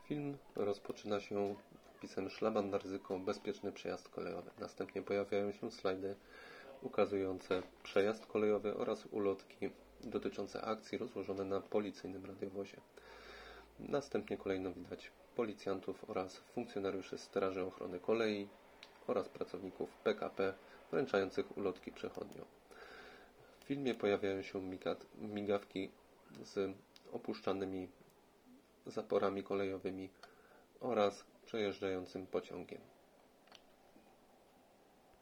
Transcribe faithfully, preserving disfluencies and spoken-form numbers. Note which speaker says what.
Speaker 1: Film rozpoczyna się wpisem szlaban na ryzyko, bezpieczny przejazd kolejowy. Następnie pojawiają się slajdy ukazujące przejazd kolejowy oraz ulotki dotyczące akcji rozłożone na policyjnym radiowozie. Następnie kolejno widać policjantów oraz funkcjonariuszy Straży Ochrony Kolei oraz pracowników P K P wręczających ulotki przechodniom. W filmie pojawiają się migawki z opuszczanymi zaporami kolejowymi oraz przejeżdżającym pociągiem.